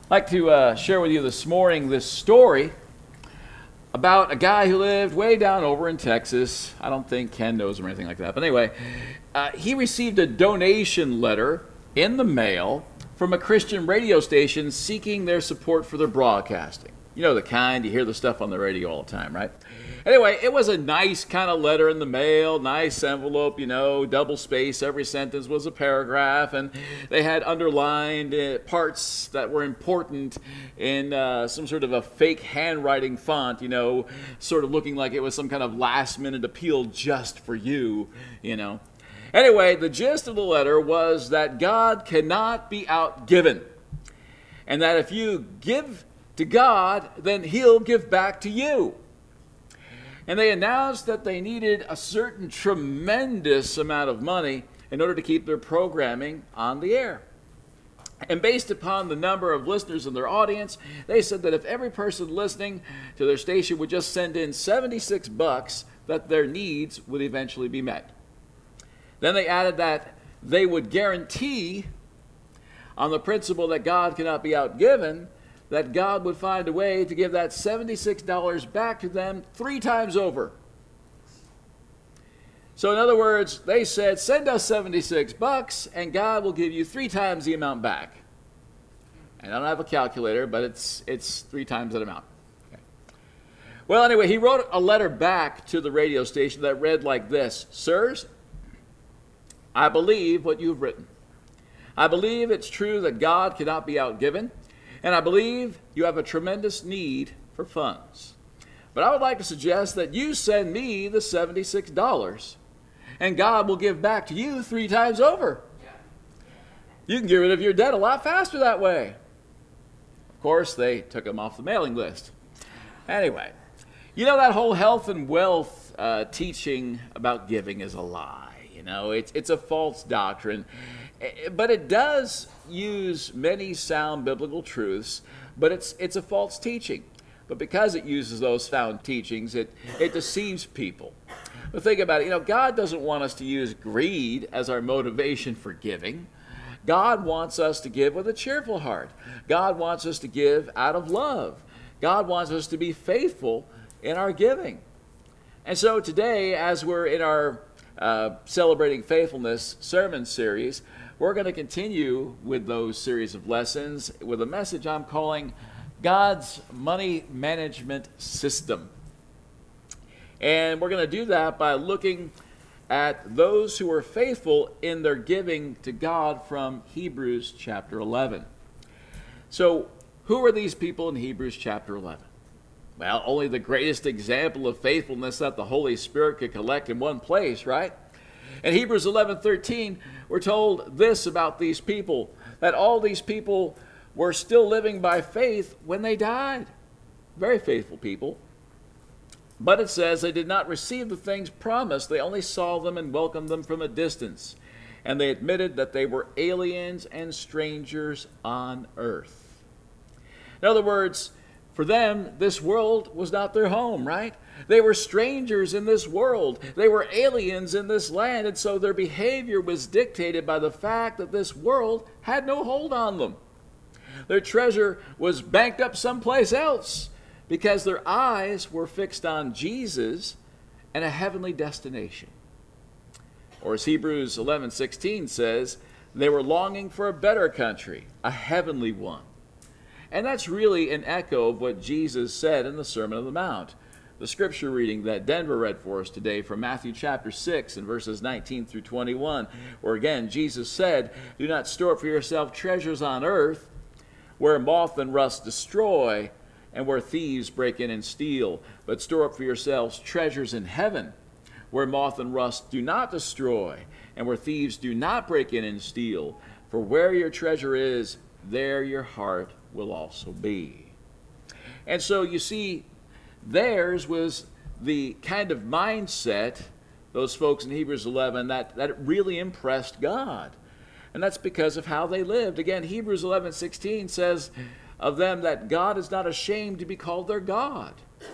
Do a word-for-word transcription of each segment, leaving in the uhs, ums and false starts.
I'd like to uh, share with you this morning this story about a guy who lived way down over in Texas. I don't think Ken knows him or anything like that. But anyway, uh, he received a donation letter in the mail from a Christian radio station seeking their support for their broadcasting. You know the kind, you hear the stuff on the radio all the time, right? Anyway, it was a nice kind of letter in the mail, nice envelope, you know, double space, every sentence was a paragraph, and they had underlined uh, parts that were important in uh, some sort of a fake handwriting font, you know, sort of looking like it was some kind of last-minute appeal just for you, you know. Anyway, the gist of the letter was that God cannot be outgiven, and that if you give to God, then He'll give back to you. And they announced that they needed a certain tremendous amount of money in order to keep their programming on the air. And based upon the number of listeners in their audience, they said that if every person listening to their station would just send in seventy-six bucks, that their needs would eventually be met. Then they added that they would guarantee, on the principle that God cannot be outgiven, that God would find a way to give that seventy-six dollars back to them three times over. So in other words, they said, send us seventy-six bucks and God will give you three times the amount back. And I don't have a calculator, but it's it's three times that amount. Okay. Well, anyway, he wrote a letter back to the radio station that read like this: Sirs, I believe what you've written. I believe it's true that God cannot be outgiven. And I believe you have a tremendous need for funds. But I would like to suggest that you send me the seventy-six dollars, and God will give back to you three times over. You can get rid of your debt a lot faster that way. Of course, they took him off the mailing list. Anyway, you know that whole health and wealth uh, teaching about giving is a lie. You know, it's it's a false doctrine. But it does use many sound biblical truths, but it's it's a false teaching. But because it uses those sound teachings, it, it deceives people. But think about it, you know, God doesn't want us to use greed as our motivation for giving. God wants us to give with a cheerful heart. God wants us to give out of love. God wants us to be faithful in our giving. And so today, as we're in our uh, Celebrating Faithfulness sermon series, we're going to continue with those series of lessons with a message I'm calling God's Money Management System. And we're going to do that by looking at those who are faithful in their giving to God from Hebrews chapter eleven. So, who are these people in Hebrews chapter eleven? Well, only the greatest example of faithfulness that the Holy Spirit could collect in one place, right? In Hebrews eleven thirteen, we're told this about these people, that all these people were still living by faith when they died. Very faithful people. But it says they did not receive the things promised. They only saw them and welcomed them from a distance. And they admitted that they were aliens and strangers on earth. In other words, for them, this world was not their home, right? They were strangers in this world. They were aliens in this land, and so their behavior was dictated by the fact that this world had no hold on them. Their treasure was banked up someplace else because their eyes were fixed on Jesus and a heavenly destination. Or as Hebrews eleven sixteen says, they were longing for a better country, a heavenly one. And that's really an echo of what Jesus said in the Sermon on the Mount. The scripture reading that Denver read for us today from Matthew chapter six and verses nineteen through twenty-one, where again Jesus said, do not store up for yourself treasures on earth, where moth and rust destroy, and where thieves break in and steal, but store up for yourselves treasures in heaven, where moth and rust do not destroy, and where thieves do not break in and steal. For where your treasure is, there your heart will also be. And so you see, theirs was the kind of mindset, those folks in Hebrews eleven, that, that really impressed God. And that's because of how they lived. Again, Hebrews eleven sixteen says of them that God is not ashamed to be called their God,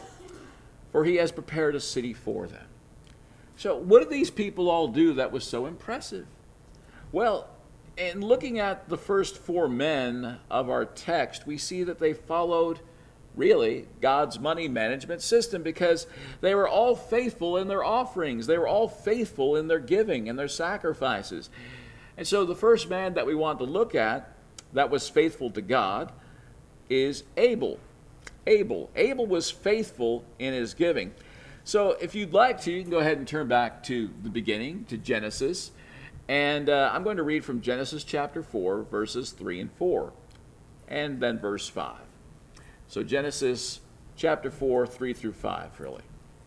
for he has prepared a city for them. So what did these people all do that was so impressive? Well, in looking at the first four men of our text, we see that they followed really God's money management system because they were all faithful in their offerings. They were all faithful in their giving and their sacrifices. And so the first man that we want to look at that was faithful to God is Abel. Abel. Abel was faithful in his giving. So if you'd like to, you can go ahead and turn back to the beginning, to Genesis. And uh, I'm going to read from Genesis chapter four, verses three and four, and then verse five. So Genesis chapter four, three through five, really.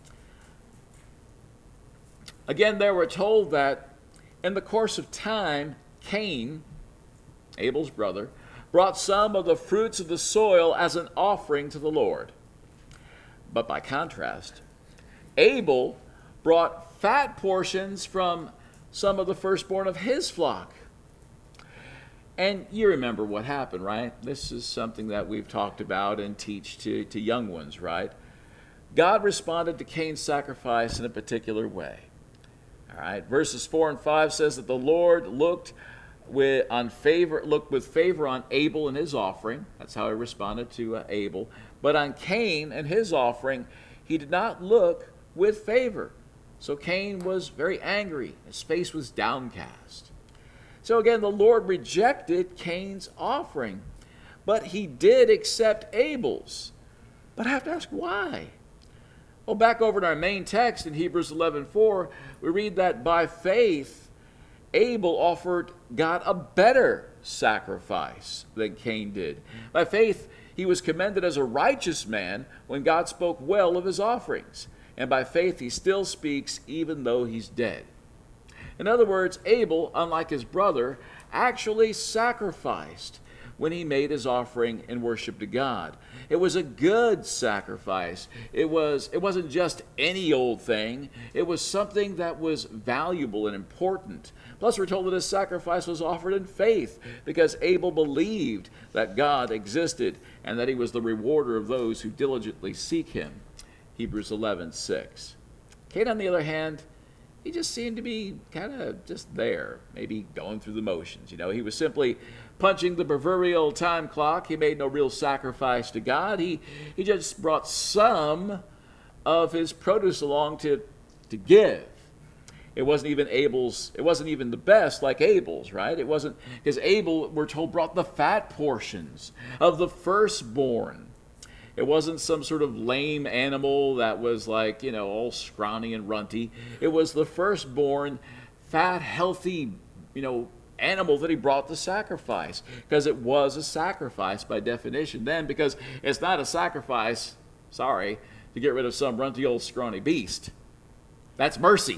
Again, there we're told that in the course of time, Cain, Abel's brother, brought some of the fruits of the soil as an offering to the Lord. But by contrast, Abel brought fat portions from some of the firstborn of his flock. And you remember what happened, right? This is something that we've talked about and teach to, to young ones, right? God responded to Cain's sacrifice in a particular way. All right, verses four and five says that the Lord looked with on favor, looked with favor on Abel and his offering. That's how he responded to uh, Abel. But on Cain and his offering, he did not look with favor. So Cain was very angry. His face was downcast. So again, the Lord rejected Cain's offering, but he did accept Abel's. But I have to ask why? Well, back over in our main text in Hebrews eleven four, we read that by faith, Abel offered God a better sacrifice than Cain did. By faith, he was commended as a righteous man when God spoke well of his offerings. And by faith, he still speaks even though he's dead. In other words, Abel, unlike his brother, actually sacrificed when he made his offering in worship to God. It was a good sacrifice. It was, it wasn't just any old thing. It was something that was valuable and important. Plus, we're told that his sacrifice was offered in faith because Abel believed that God existed and that he was the rewarder of those who diligently seek him. Hebrews eleven six. Cain, on the other hand, he just seemed to be kind of just there, maybe going through the motions. You know, he was simply punching the proverbial time clock. He made no real sacrifice to God. He he just brought some of his produce along to to give. It wasn't even Abel's, it wasn't even the best like Abel's, right? It wasn't, because Abel, we're told, brought the fat portions of the firstborn. It wasn't some sort of lame animal that was like, you know, all scrawny and runty. It was the firstborn, fat, healthy, you know, animal that he brought to sacrifice, because it was a sacrifice by definition then, because it's not a sacrifice, sorry, to get rid of some runty old scrawny beast. That's mercy.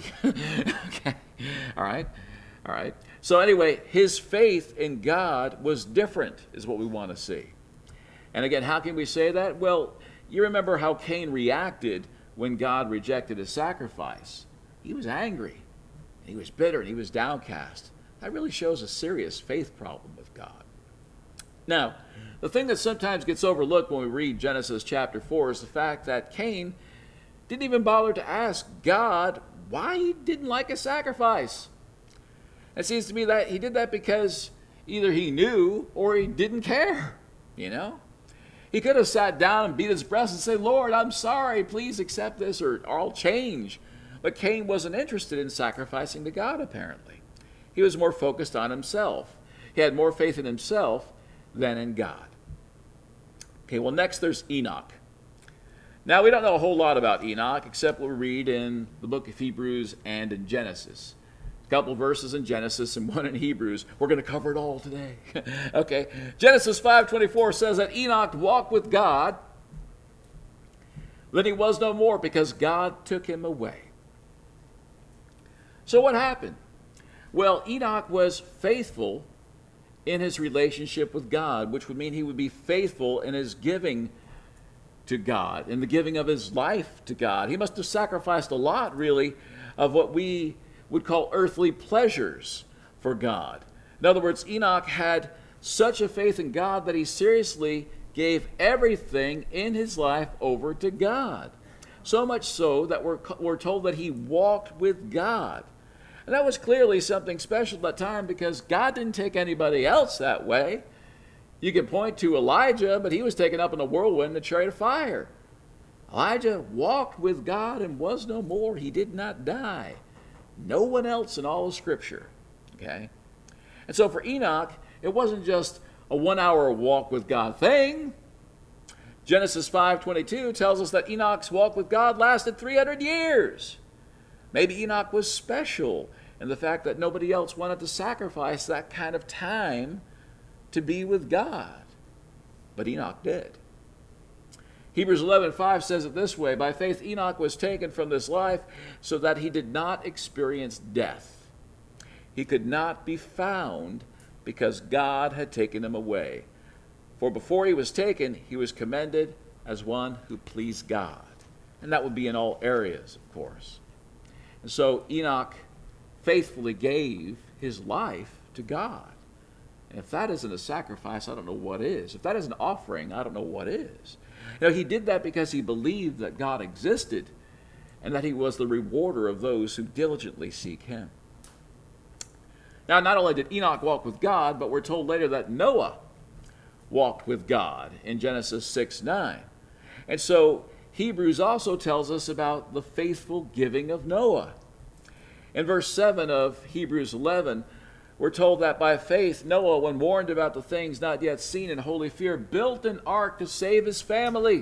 Okay. All right. All right. So anyway, his faith in God was different, is what we want to see. And again, how can we say that? Well, you remember how Cain reacted when God rejected his sacrifice. He was angry, and he was bitter, and he was downcast. That really shows a serious faith problem with God. Now, the thing that sometimes gets overlooked when we read Genesis chapter four is the fact that Cain didn't even bother to ask God why he didn't like a sacrifice. It seems to me that he did that because either he knew or he didn't care, you know? He could have sat down and beat his breast and say, Lord, I'm sorry, please accept this, or, or I'll change. But Cain wasn't interested in sacrificing to God, apparently. He was more focused on himself. He had more faith in himself than in God. Okay, well, next there's Enoch. Now, we don't know a whole lot about Enoch, except what we read in the book of Hebrews and in Genesis. A couple verses in Genesis and one in Hebrews. We're going to cover it all today. Okay. Genesis five twenty-four says that Enoch walked with God. Then he was no more because God took him away. So what happened? Well, Enoch was faithful in his relationship with God, which would mean he would be faithful in his giving to God, in the giving of his life to God. He must have sacrificed a lot, really, of what we would call earthly pleasures for God. In other words, Enoch had such a faith in God that he seriously gave everything in his life over to God. So much so that we're, we're told that he walked with God. And that was clearly something special at that time because God didn't take anybody else that way. You can point to Elijah, but he was taken up in a whirlwind in a chariot of fire. Elijah walked with God and was no more. He did not die. No one else in all of Scripture. Okay? And so for Enoch, it wasn't just a one-hour walk with God thing. Genesis five twenty-two tells us that Enoch's walk with God lasted three hundred years. Maybe Enoch was special in the fact that nobody else wanted to sacrifice that kind of time to be with God. But Enoch did. Hebrews eleven five says it this way, by faith Enoch was taken from this life so that he did not experience death. He could not be found because God had taken him away. For before he was taken, he was commended as one who pleased God. And that would be in all areas, of course. And so Enoch faithfully gave his life to God. And if that isn't a sacrifice, I don't know what is. If that isn't an offering, I don't know what is. You know, he did that because he believed that God existed and that he was the rewarder of those who diligently seek him. Now, not only did Enoch walk with God, but we're told later that Noah walked with God in Genesis six nine. And so Hebrews also tells us about the faithful giving of Noah. In verse seven of Hebrews eleven, we're told that by faith Noah, when warned about the things not yet seen in holy fear, built an ark to save his family.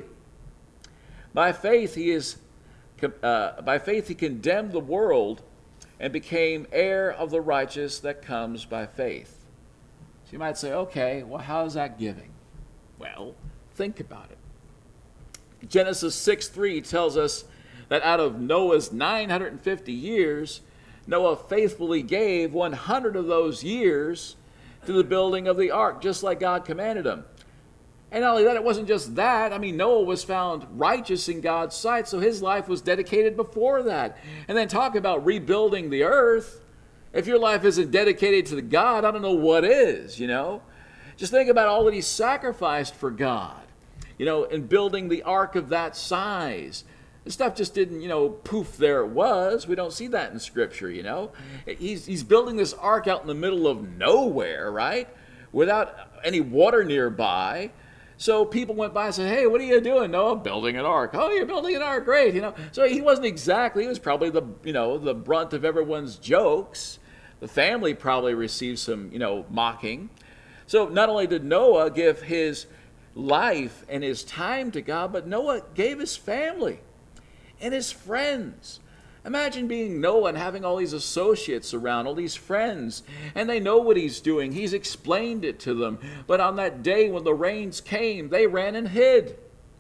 By faith he is, uh, by faith he condemned the world and became heir of the righteous that comes by faith. So you might say, okay, well, how is that giving? Well, think about it. Genesis six three tells us that out of Noah's nine hundred fifty years, Noah faithfully gave one hundred of those years to the building of the ark, just like God commanded him. And not only that, it wasn't just that. I mean, Noah was found righteous in God's sight, so his life was dedicated before that. And then talk about rebuilding the earth. If your life isn't dedicated to God, I don't know what is, you know. Just think about all that he sacrificed for God, you know, in building the ark of that size. The stuff just didn't, you know, poof, there it was. We don't see that in Scripture, you know. He's, he's building this ark out in the middle of nowhere, right, without any water nearby. So people went by and said, hey, what are you doing? No, I'm building an ark. Oh, you're building an ark, great, you know. So he wasn't exactly, he was probably the, you know, the brunt of everyone's jokes. The family probably received some, you know, mocking. So not only did Noah give his life and his time to God, but Noah gave his family and his friends. Imagine being Noah and having all these associates around, all these friends, and they know what he's doing. He's explained it to them. But on that day when the rains came, they ran and hid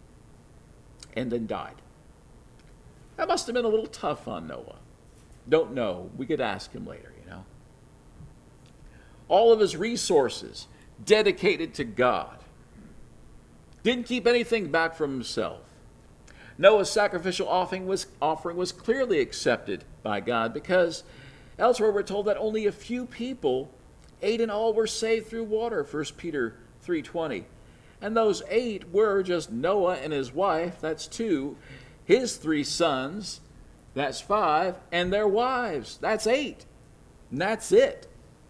and then died. That must have been a little tough on Noah. Don't know. We could ask him later, you know. All of his resources dedicated to God. Didn't keep anything back from himself. Noah's sacrificial offering was, offering was clearly accepted by God because elsewhere we're told that only a few people, eight in all, were saved through water, First Peter three twenty. And those eight were just Noah and his wife, that's two, his three sons, that's five, and their wives, that's eight. And that's it.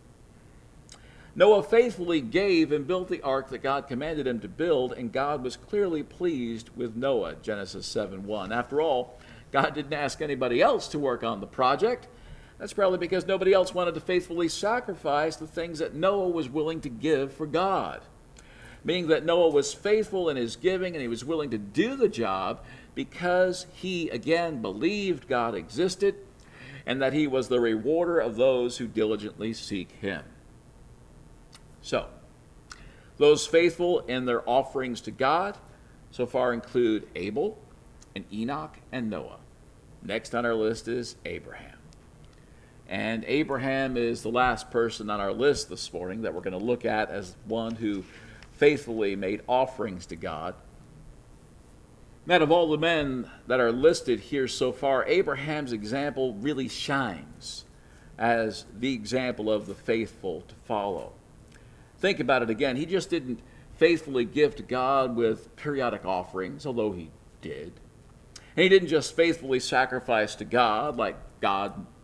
Noah faithfully gave and built the ark that God commanded him to build, and God was clearly pleased with Noah, Genesis seven one. After all, God didn't ask anybody else to work on the project. That's probably because nobody else wanted to faithfully sacrifice the things that Noah was willing to give for God. Meaning that Noah was faithful in his giving and he was willing to do the job because he, again, believed God existed and that he was the rewarder of those who diligently seek him. So, those faithful in their offerings to God so far include Abel and Enoch and Noah. Next on our list is Abraham. And Abraham is the last person on our list this morning that we're going to look at as one who faithfully made offerings to God. Out of all the men that are listed here so far, Abraham's example really shines as the example of the faithful to follow. Think about it again. He just didn't faithfully give to God with periodic offerings, although he did. And he didn't just faithfully sacrifice to God like God would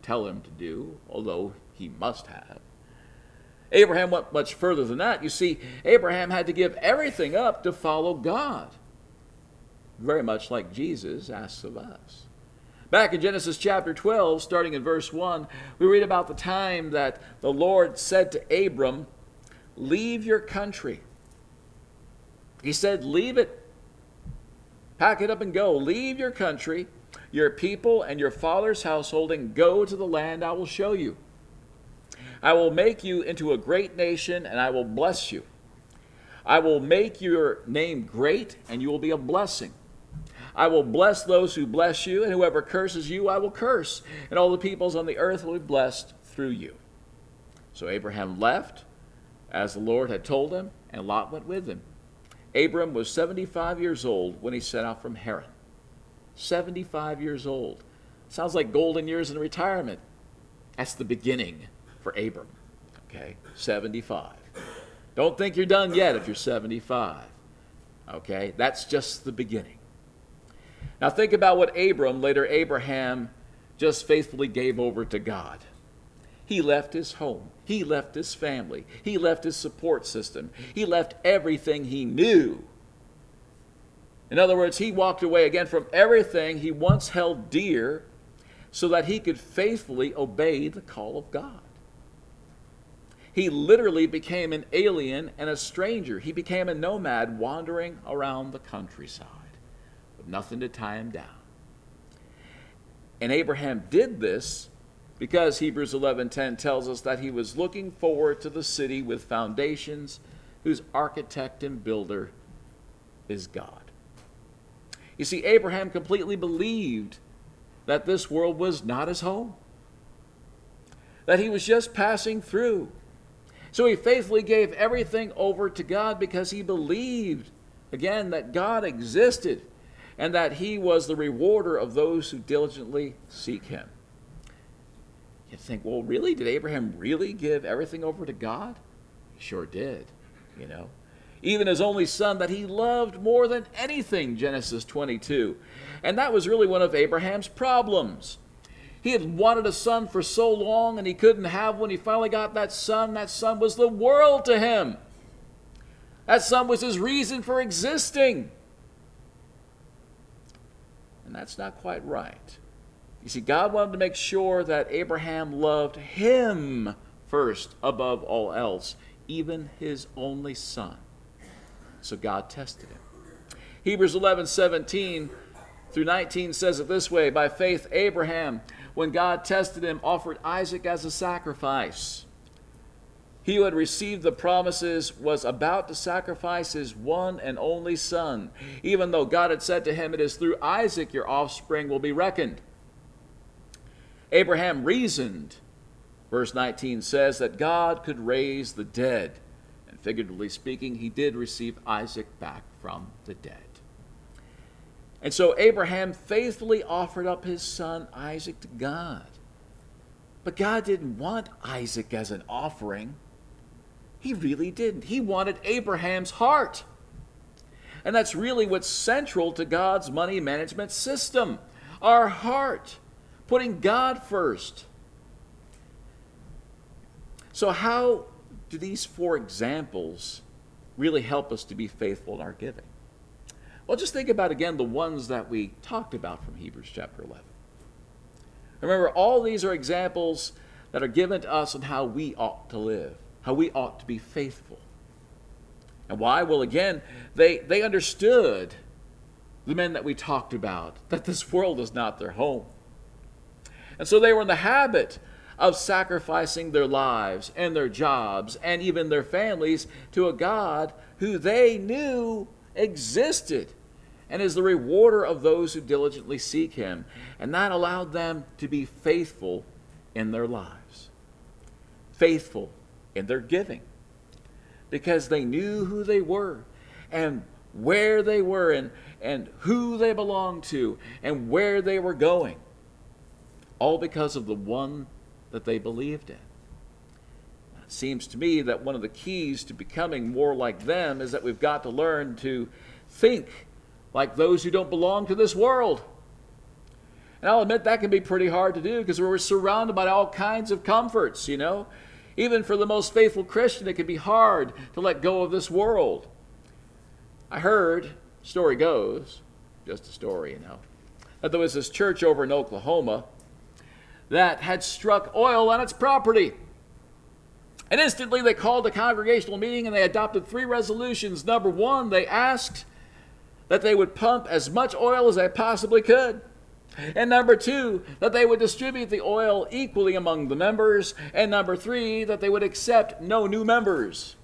tell him to do, although he must have. Abraham went much further than that. You see, Abraham had to give everything up to follow God, very much like Jesus asks of us. Back in Genesis chapter twelve, starting in verse one, we read about the time that the Lord said to Abram, "Leave your country." He said, "Leave it. Pack it up and go. Leave your country, your people, and your father's household, and go to the land I will show you. I will make you into a great nation, and I will bless you. I will make your name great, and you will be a blessing. I will bless those who bless you, and whoever curses you, I will curse, and all the peoples on the earth will be blessed through you." So Abraham left, as the Lord had told him, and Lot went with him. Abram was seventy-five years old when he set out from Haran. seventy-five years old. Sounds like golden years in retirement. That's the beginning for Abram. Okay, seventy-five. Don't think you're done yet if you're seventy-five. Okay, that's just the beginning. Now think about what Abram, later Abraham, just faithfully gave over to God. He left his home. He left his family. He left his support system. He left everything he knew. In other words, he walked away again from everything he once held dear so that he could faithfully obey the call of God. He literally became an alien and a stranger. He became a nomad wandering around the countryside with nothing to tie him down. And Abraham did this because Hebrews eleven ten tells us that he was looking forward to the city with foundations whose architect and builder is God. You see, Abraham completely believed that this world was not his home, that he was just passing through. So he faithfully gave everything over to God because he believed, again, that God existed and that he was the rewarder of those who diligently seek him. You think, well, really? Did Abraham really give everything over to God? He sure did, you know. Even his only son that he loved more than anything, Genesis twenty-two. And that was really one of Abraham's problems. He had wanted a son for so long and he couldn't have one. He finally got that son. That son was the world to him. That son was his reason for existing. And that's not quite right. You see, God wanted to make sure that Abraham loved him first above all else, even his only son. So God tested him. Hebrews eleven seventeen through nineteen says it this way: "By faith Abraham, when God tested him, offered Isaac as a sacrifice. He who had received the promises was about to sacrifice his one and only son, even though God had said to him, 'It is through Isaac your offspring will be reckoned.' Abraham reasoned," verse nineteen says, "that God could raise the dead." And figuratively speaking, he did receive Isaac back from the dead. And so Abraham faithfully offered up his son Isaac to God. But God didn't want Isaac as an offering. He really didn't. He wanted Abraham's heart. And that's really what's central to God's money management system: our heart, putting God first. So how do these four examples really help us to be faithful in our giving? Well, just think about, again, the ones that we talked about from Hebrews chapter eleven. Remember, all these are examples that are given to us on how we ought to live, how we ought to be faithful. And why? Well, again, they, they understood, the men that we talked about, that this world is not their home. And so they were in the habit of sacrificing their lives and their jobs and even their families to a God who they knew existed and is the rewarder of those who diligently seek him. And that allowed them to be faithful in their lives, faithful in their giving, because they knew who they were and where they were and, and who they belonged to and where they were going, all because of the one that they believed in. It seems to me that one of the keys to becoming more like them is that we've got to learn to think like those who don't belong to this world. And I'll admit that can be pretty hard to do because we're surrounded by all kinds of comforts, you know. Even for the most faithful Christian, it can be hard to let go of this world. I heard, story goes, just a story, you know, that there was this church over in Oklahoma that had struck oil on its property. And instantly they called a congregational meeting and they adopted three resolutions. Number one, they asked that they would pump as much oil as they possibly could. And number two, that they would distribute the oil equally among the members. And number three, that they would accept no new members.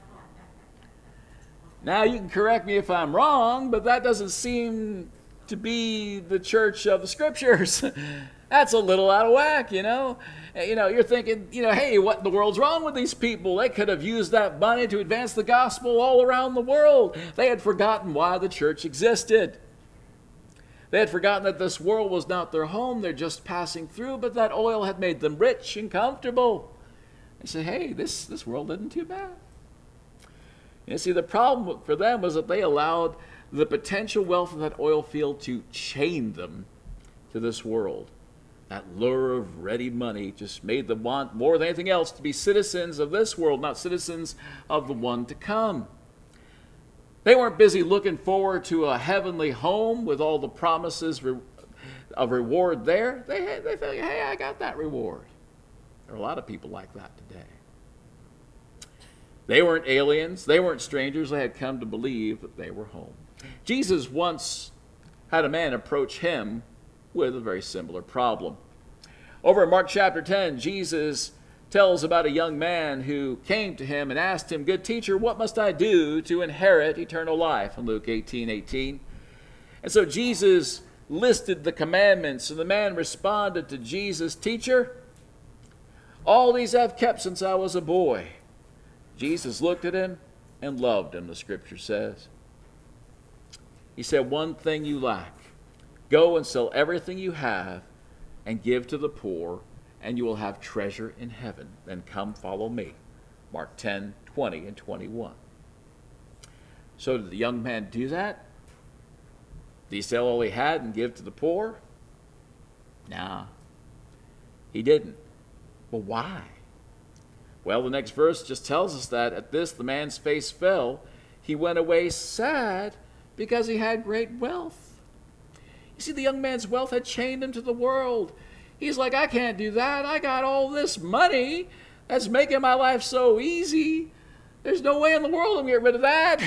Now, you can correct me if I'm wrong, but that doesn't seem to be the church of the Scriptures. That's a little out of whack, you know. You know, you're thinking, you know, hey, what in the world's wrong with these people? They could have used that money to advance the gospel all around the world. They had forgotten why the church existed. They had forgotten that this world was not their home. They're just passing through, but that oil had made them rich and comfortable. They said, hey, this, this world isn't too bad. You see, the problem for them was that they allowed the potential wealth of that oil field to chain them to this world. That lure of ready money just made them want more than anything else to be citizens of this world, not citizens of the one to come. They weren't busy looking forward to a heavenly home with all the promises of reward there. They, they felt, hey, I got that reward. There are a lot of people like that today. They weren't aliens. They weren't strangers. They had come to believe that they were home. Jesus once had a man approach him with a very similar problem. Over in Mark chapter ten, Jesus tells about a young man who came to him and asked him, good teacher, what must I do to inherit eternal life? In Luke eighteen eighteen. And so Jesus listed the commandments, and the man responded to Jesus, teacher, all these I've kept since I was a boy. Jesus looked at him and loved him, the scripture says. He said, one thing you lack. Go and sell everything you have and give to the poor, and you will have treasure in heaven. Then come follow me. Mark ten, twenty, and twenty-one. So did the young man do that? Did he sell all he had and give to the poor? Nah, he didn't. But why? Well, the next verse just tells us that at this the man's face fell. He went away sad because he had great wealth. You see, the young man's wealth had chained him to the world. He's like, I can't do that. I got all this money that's making my life so easy. There's no way in the world I'm going to get rid of that.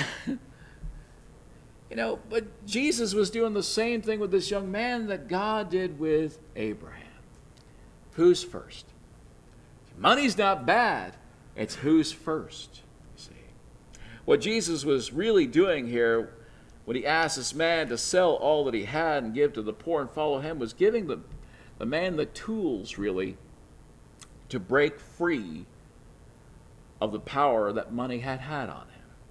You know, but Jesus was doing the same thing with this young man that God did with Abraham. Who's first? Money's not bad. It's who's first, you see. What Jesus was really doing here when he asked this man to sell all that he had and give to the poor and follow him was giving the, the man the tools, really, to break free of the power that money had had on him.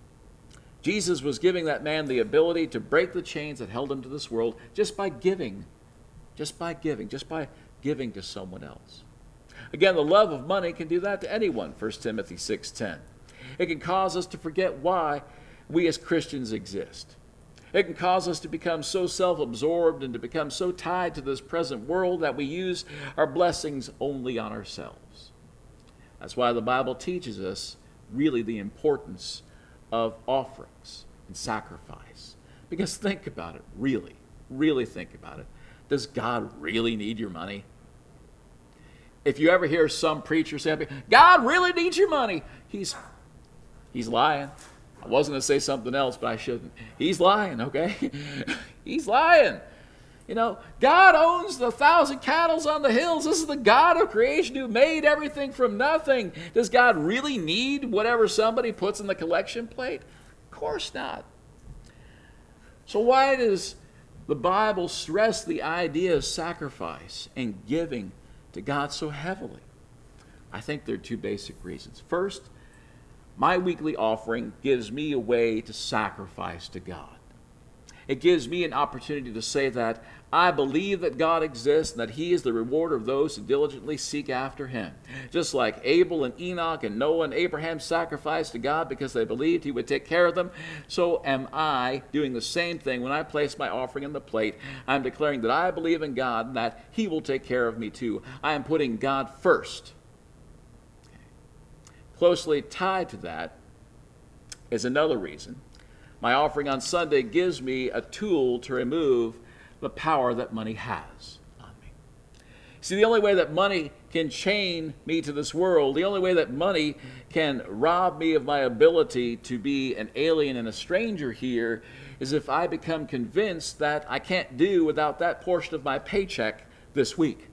Jesus was giving that man the ability to break the chains that held him to this world just by giving, just by giving, just by giving to someone else. Again, the love of money can do that to anyone, First Timothy six ten. It can cause us to forget why we as Christians exist. It can cause us to become so self-absorbed and to become so tied to this present world that we use our blessings only on ourselves. That's why the Bible teaches us really the importance of offerings and sacrifice. Because think about it, really, really think about it. Does God really need your money? If you ever hear some preacher say, God really needs your money, he's, he's lying. I was going to say something else, but I shouldn't. He's lying, okay? He's lying. You know, God owns the thousand cattle on the hills. This is the God of creation who made everything from nothing. Does God really need whatever somebody puts in the collection plate? Of course not. So why does the Bible stress the idea of sacrifice and giving to God so heavily? I think there are two basic reasons. First, my weekly offering gives me a way to sacrifice to God. It gives me an opportunity to say that I believe that God exists and that he is the rewarder of those who diligently seek after him. Just like Abel and Enoch and Noah and Abraham sacrificed to God because they believed he would take care of them, so am I doing the same thing when I place my offering in the plate. I'm declaring that I believe in God and that he will take care of me too. I am putting God first. Closely tied to that is another reason. My offering on Sunday gives me a tool to remove the power that money has on me. See, the only way that money can chain me to this world, the only way that money can rob me of my ability to be an alien and a stranger here, is if I become convinced that I can't do without that portion of my paycheck this week.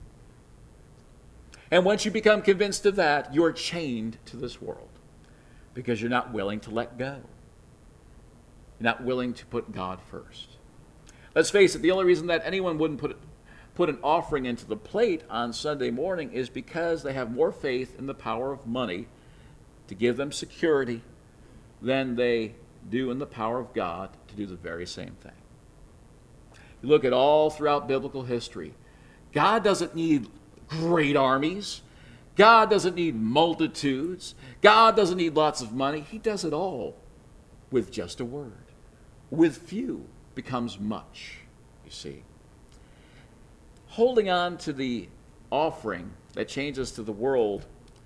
And once you become convinced of that, you're chained to this world because you're not willing to let go. You're not willing to put God first. Let's face it, the only reason that anyone wouldn't put, put an offering into the plate on Sunday morning is because they have more faith in the power of money to give them security than they do in the power of God to do the very same thing. You look at all throughout biblical history, God doesn't need great armies. God doesn't need multitudes. God doesn't need lots of money. He does it all with just a word. With few becomes much, you see. Holding on to the offering that changes to the world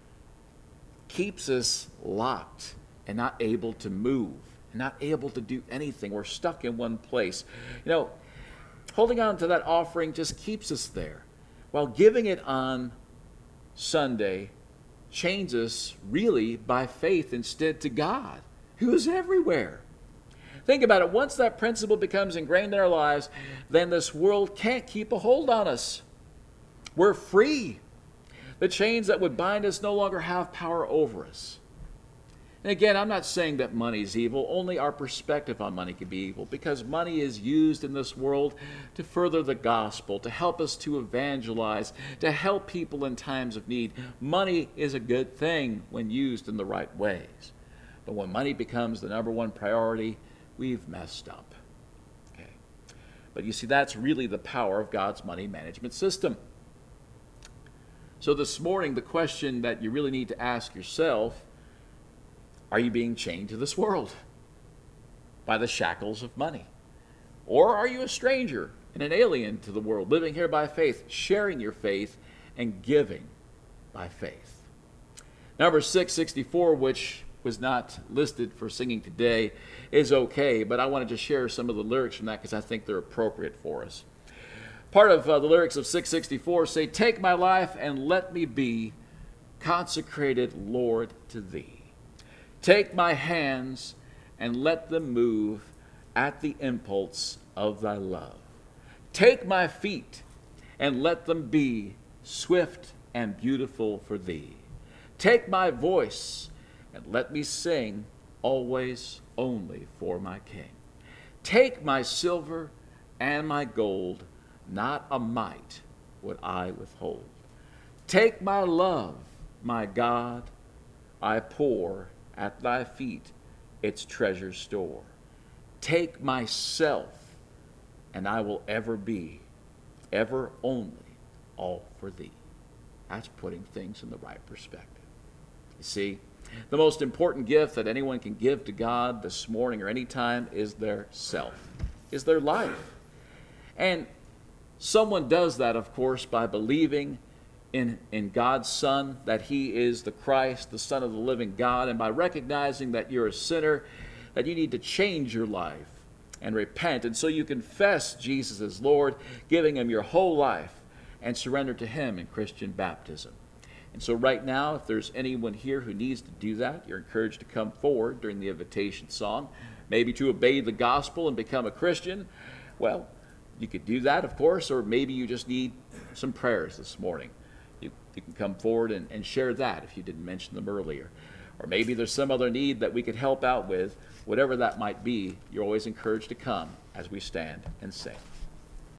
keeps us locked and not able to move, and not able to do anything. We're stuck in one place. You know, holding on to that offering just keeps us there, while giving it on Sunday changes us really by faith instead to God, who is everywhere. Think about it. Once that principle becomes ingrained in our lives, then this world can't keep a hold on us. We're free. The chains that would bind us no longer have power over us. And again, I'm not saying that money is evil. Only our perspective on money can be evil, because money is used in this world to further the gospel, to help us to evangelize, to help people in times of need. Money is a good thing when used in the right ways. But when money becomes the number one priority, we've messed up. Okay. But you see, that's really the power of God's money management system. So this morning, the question that you really need to ask yourself: are you being chained to this world by the shackles of money? Or are you a stranger and an alien to the world, living here by faith, sharing your faith and giving by faith? Number six sixty-four, which was not listed for singing today, is okay, but I wanted to share some of the lyrics from that because I think they're appropriate for us. Part of uh, the lyrics of six sixty-four say, "Take my life and let me be consecrated, Lord, to thee. Take my hands and let them move at the impulse of thy love. Take my feet and let them be swift and beautiful for thee. Take my voice and let me sing always only for my King. Take my silver and my gold, not a mite would I withhold. Take my love, my God, I pour at thy feet its treasure store. Take myself, and I will ever be, ever only, all for thee." That's putting things in the right perspective. You see, the most important gift that anyone can give to God this morning or any time is their self, is their life. And someone does that, of course, by believing In, in God's Son, that he is the Christ, the Son of the living God, and by recognizing that you're a sinner, that you need to change your life and repent. And so you confess Jesus as Lord, giving him your whole life, and surrender to him in Christian baptism. And so right now, if there's anyone here who needs to do that, you're encouraged to come forward during the invitation song, maybe to obey the gospel and become a Christian. Well, you could do that, of course, or maybe you just need some prayers this morning. You, you can come forward and, and share that if you didn't mention them earlier. Or maybe there's some other need that we could help out with. Whatever that might be, you're always encouraged to come as we stand and sing.